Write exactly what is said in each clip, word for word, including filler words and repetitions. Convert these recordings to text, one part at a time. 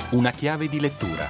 Una chiave di lettura.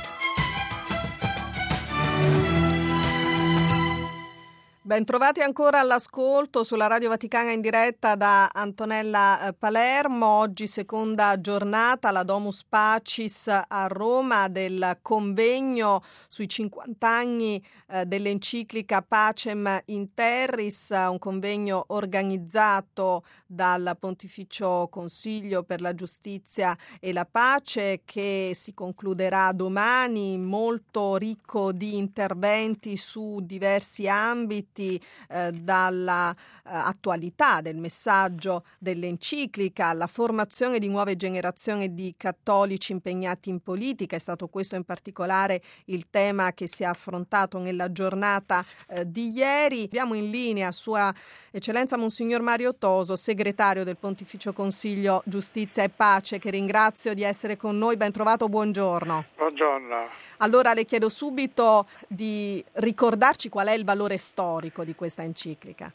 Bentrovati ancora all'ascolto sulla Radio Vaticana in diretta da Antonella Palermo. Oggi seconda giornata alla Domus Pacis a Roma del convegno sui cinquanta anni eh, dell'enciclica Pacem in Terris, un convegno organizzato dal Pontificio Consiglio per la Giustizia e la Pace che si concluderà domani, molto ricco di interventi su diversi ambiti. Eh, dalla eh, attualità del messaggio dell'enciclica alla formazione di nuove generazioni di cattolici impegnati in politica. È stato questo in particolare il tema che si è affrontato nella giornata eh, di ieri. Abbiamo in linea Sua Eccellenza Monsignor Mario Toso, segretario del Pontificio Consiglio Giustizia e Pace, che ringrazio di essere con noi. Ben trovato, buongiorno. Buongiorno. Allora le chiedo subito di ricordarci qual è il valore storico di questa enciclica.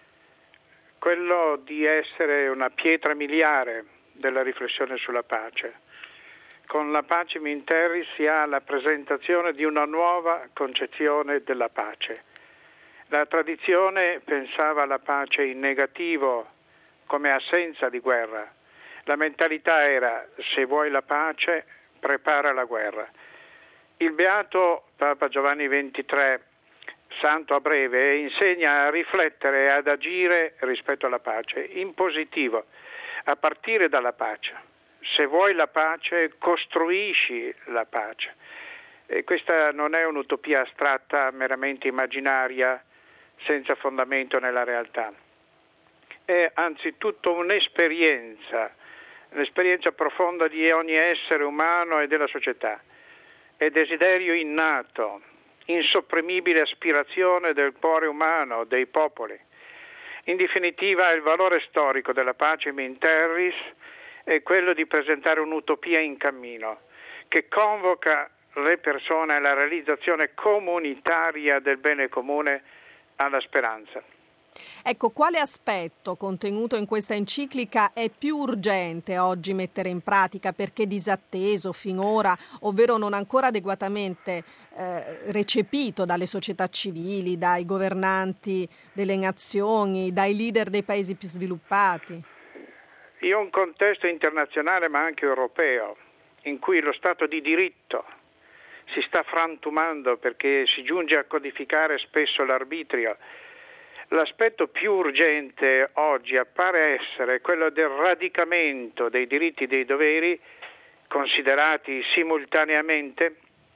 Quello di essere una pietra miliare della riflessione sulla pace. Con la Pacem in Terris si ha la presentazione di una nuova concezione della pace. La tradizione pensava alla pace in negativo, come assenza di guerra. La mentalità era: se vuoi la pace, prepara la guerra. Il beato Papa Giovanni ventitré, santo a breve, insegna a riflettere e ad agire rispetto alla pace, in positivo, a partire dalla pace. Se vuoi la pace, costruisci la pace. E questa non è un'utopia astratta, meramente immaginaria, senza fondamento nella realtà. È anzitutto un'esperienza, un'esperienza profonda di ogni essere umano e della società. È desiderio innato, insopprimibile aspirazione del cuore umano, dei popoli. In definitiva, il valore storico della Pacem in Terris è quello di presentare un'utopia in cammino, che convoca le persone alla realizzazione comunitaria del bene comune, alla speranza. Ecco, quale aspetto contenuto in questa enciclica è più urgente oggi mettere in pratica perché disatteso finora, ovvero non ancora adeguatamente eh, recepito dalle società civili, dai governanti delle nazioni, dai leader dei paesi più sviluppati? In un contesto internazionale ma anche europeo, in cui lo Stato di diritto si sta frantumando perché si giunge a codificare spesso l'arbitrio, l'aspetto più urgente oggi appare essere quello del radicamento dei diritti e dei doveri considerati simultaneamente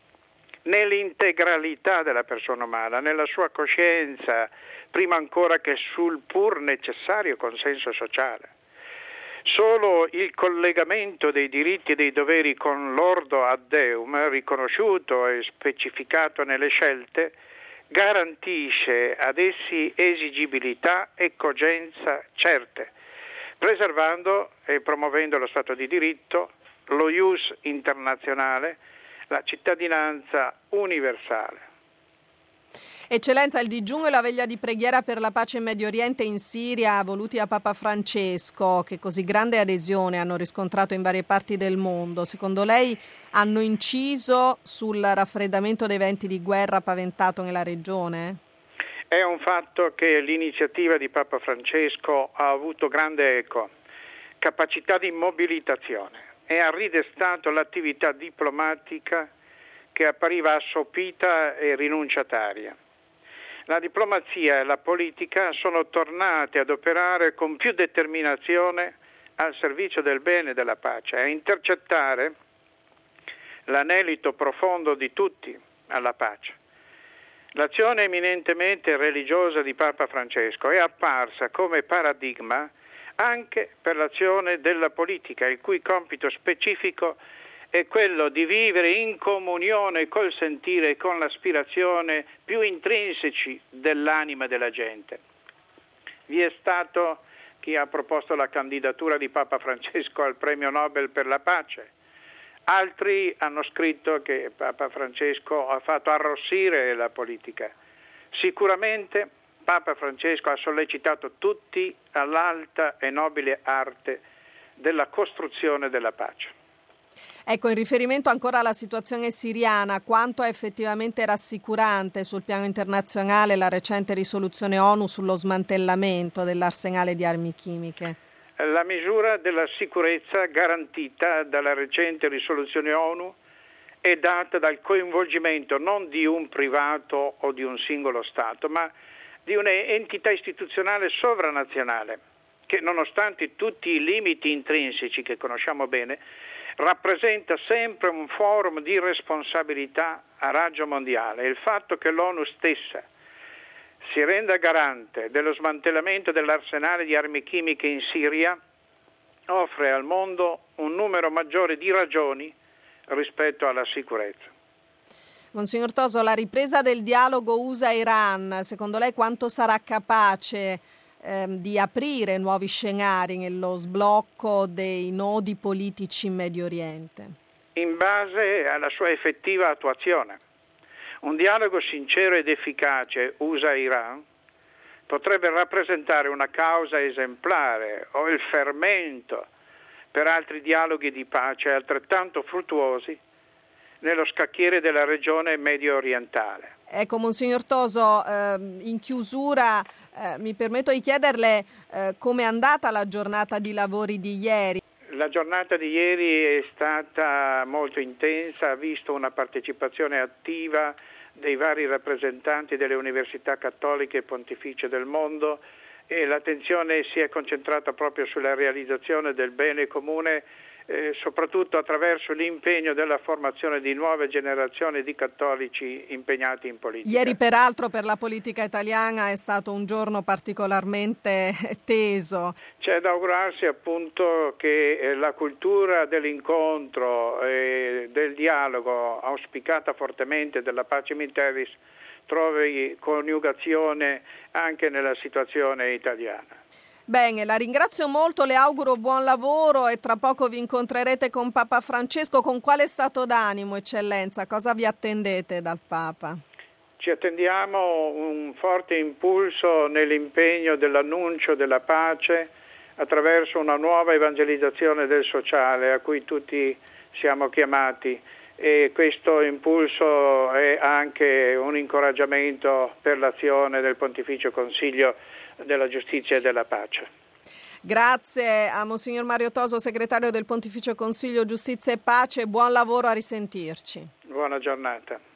nell'integralità della persona umana, nella sua coscienza, prima ancora che sul pur necessario consenso sociale. Solo il collegamento dei diritti e dei doveri con l'ordo ad Deum, riconosciuto e specificato nelle scelte, garantisce ad essi esigibilità e cogenza certe, preservando e promuovendo lo Stato di diritto, lo ius internazionale, la cittadinanza universale. Eccellenza, il digiuno e la veglia di preghiera per la pace in Medio Oriente e in Siria, voluti da Papa Francesco, che così grande adesione hanno riscontrato in varie parti del mondo, secondo lei hanno inciso sul raffreddamento dei venti di guerra paventato nella regione? È un fatto che l'iniziativa di Papa Francesco ha avuto grande eco, capacità di mobilitazione e ha ridestato l'attività diplomatica che appariva assopita e rinunciataria. La diplomazia e la politica sono tornate ad operare con più determinazione al servizio del bene e della pace, a intercettare l'anelito profondo di tutti alla pace. L'azione eminentemente religiosa di Papa Francesco è apparsa come paradigma anche per l'azione della politica, il cui compito specifico è quello di vivere in comunione col sentire e con l'aspirazione più intrinseci dell'anima della gente. Vi è stato chi ha proposto la candidatura di Papa Francesco al Premio Nobel per la pace. Altri hanno scritto che Papa Francesco ha fatto arrossire la politica. Sicuramente Papa Francesco ha sollecitato tutti all'alta e nobile arte della costruzione della pace. Ecco, in riferimento ancora alla situazione siriana, quanto è effettivamente rassicurante sul piano internazionale la recente risoluzione ONU sullo smantellamento dell'arsenale di armi chimiche? La misura della sicurezza garantita dalla recente risoluzione ONU è data dal coinvolgimento non di un privato o di un singolo Stato, ma di un'entità istituzionale sovranazionale che, nonostante tutti i limiti intrinseci che conosciamo bene, rappresenta sempre un forum di responsabilità a raggio mondiale. Il fatto che l'ONU stessa si renda garante dello smantellamento dell'arsenale di armi chimiche in Siria offre al mondo un numero maggiore di ragioni rispetto alla sicurezza. Monsignor Toso, la ripresa del dialogo U S A-Iran, secondo lei quanto sarà capace ehm, di aprire nuovi scenari nello sblocco dei nodi politici in Medio Oriente? In base alla sua effettiva attuazione. Un dialogo sincero ed efficace U S A-Iran potrebbe rappresentare una causa esemplare o il fermento per altri dialoghi di pace altrettanto fruttuosi nello scacchiere della regione medio orientale. Ecco, Monsignor Toso, eh, in chiusura eh, mi permetto di chiederle eh, come è andata la giornata di lavori di ieri. La giornata di ieri è stata molto intensa, ha visto una partecipazione attiva dei vari rappresentanti delle università cattoliche e pontificie del mondo e l'attenzione si è concentrata proprio sulla realizzazione del bene comune, eh, soprattutto attraverso l'impegno della formazione di nuove generazioni di cattolici impegnati in politica. Ieri peraltro per la politica italiana è stato un giorno particolarmente teso. C'è da augurarsi appunto che eh, la cultura dell'incontro e del dialogo auspicata fortemente della Pacem in Terris trovi coniugazione anche nella situazione italiana. Bene, la ringrazio molto, le auguro buon lavoro e tra poco vi incontrerete con Papa Francesco. Con quale stato d'animo, Eccellenza? Cosa vi attendete dal Papa? Ci attendiamo un forte impulso nell'impegno dell'annuncio della pace attraverso una nuova evangelizzazione del sociale a cui tutti siamo chiamati, e questo impulso è anche un incoraggiamento per l'azione del Pontificio Consiglio della Giustizia e della Pace. Grazie a Monsignor Mario Toso, segretario del Pontificio Consiglio Giustizia e Pace, buon lavoro, a risentirci. Buona giornata.